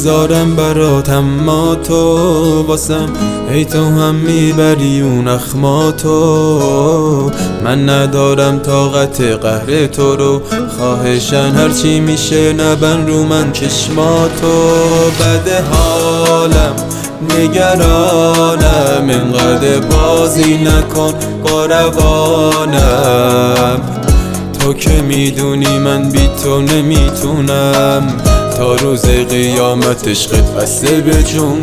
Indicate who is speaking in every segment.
Speaker 1: بذارم برات، اما تو واسم ای تو هم میبری اون اخماتو. من ندارم طاقت قهر تو رو، خواهشن هرچی میشه نبن رو من چشماتو. بده حالم نگرانم، اینقدر بازی نکن با روانم. تو که میدونی من بی تو نمیتونم، تا روز قیامت عشقت بسته به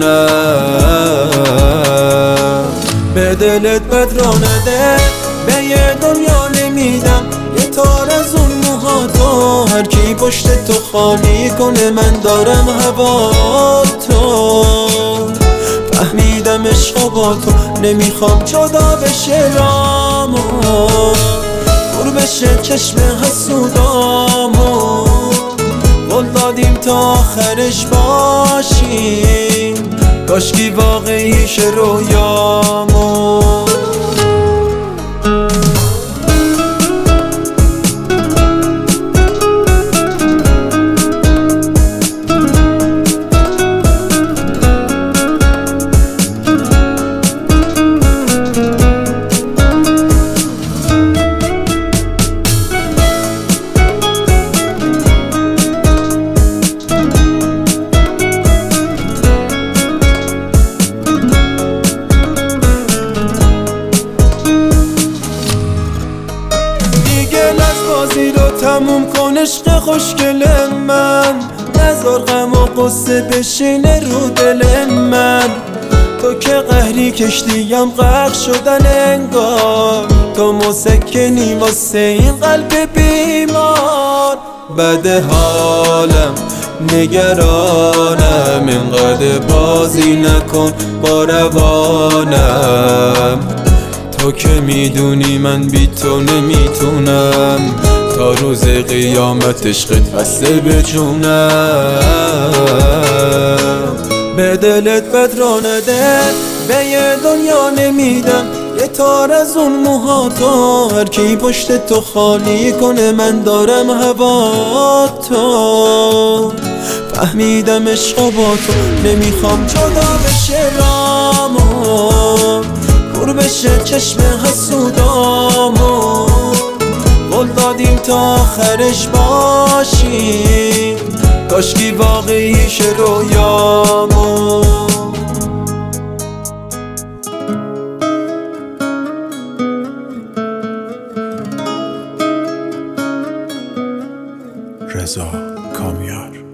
Speaker 1: جونم. به دلت بد را نده، به یه دنیا نمیدم یه تار از اون موهاتو. هر کی پشت تو خالی کنه من دارم هوا تو. فهمیدم عشق با تو نمیخوام جدا بشه رامو، پر بشه چشم حسودامو. قول دادیم تا آخرش باشیم، کاشکی واقعیش رویامو. بازی رو تموم کن عشق خوشگل من، نذار غم و قصه بشینه رو دل من. تو که قهری کشتیم غرق شدن انگار، تو مسکنی واسه این قلب بیمار. بده حالم نگرانم، اینقدر بازی نکن با روانم. تو که میدونی من بی تو نمیتونم، تا روز قیامت عشقت بسته به جونم. به دلت بد را نده، به یه دنیا نمیدم یه تار از اون موهاتو. هر کی پشت تو خالی کنه من دارم هوا تو. فهمیدم عشق با تو نمیخوام جدا بشه رامو، پر بشه چشم حسودامو. قول دادیم تا آخرش باشیم، کاشکی واقعیش رویامو.
Speaker 2: رضا کامیار.